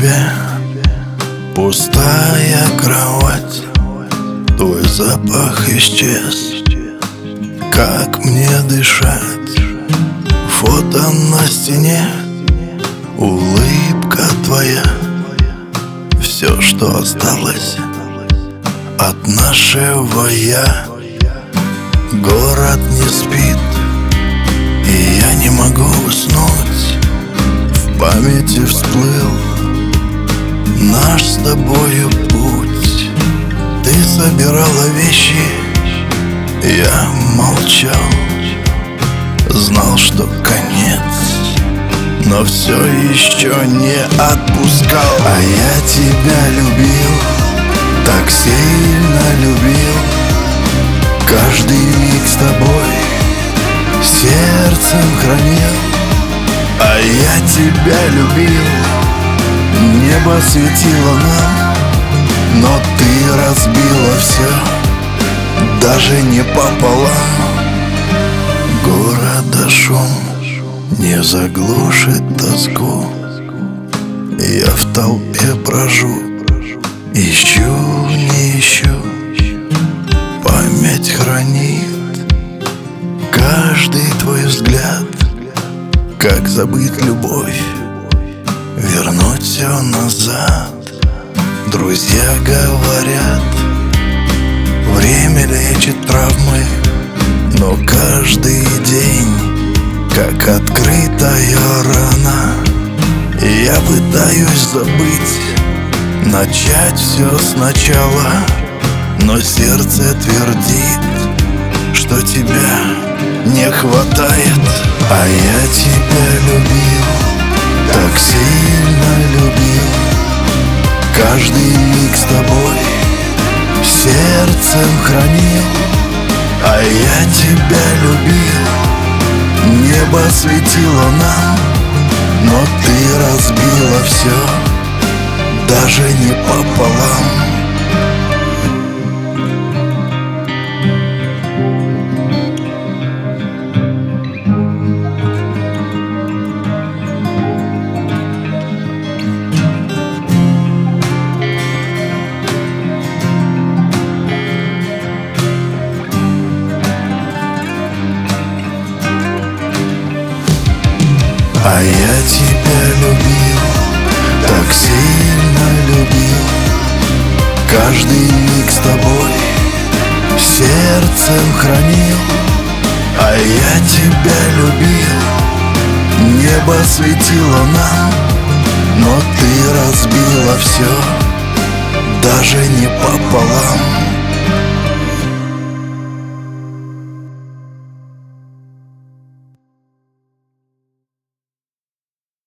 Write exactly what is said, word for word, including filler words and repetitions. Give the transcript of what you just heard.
тебя. Пустая кровать, твой запах исчез. Как мне дышать? Фото на стене, улыбка твоя. Все, что осталось от нашего я. Город не спит, и я не могу уснуть. В памяти всплыл наш с тобою путь. Ты собирала вещи, я молчал. Знал, что конец, но все еще не отпускал. А я тебя любил, так сильно любил. Каждый миг с тобой сердцем хранил. А я тебя любил, небо светило нам, но ты разбила все, даже не пополам. Города шум не заглушит тоску. Я в толпе брожу, ищу, не ищу. Память хранит каждый твой взгляд. Как забыть любовь, вернуть все назад. Друзья говорят, время лечит травмы, но каждый день как открытая рана. И я пытаюсь забыть, начать все сначала, но сердце твердит, что тебя не хватает. А я тебя любил, так сильно любил. Каждый миг с тобой сердцем хранил. А я тебя любил, небо светило нам, но ты разбила все, даже не пополам. А я тебя любил, так сильно любил. Каждый миг с тобой сердцем хранил. А я тебя любил, небо светило нам, но ты разбила все, даже не пополам.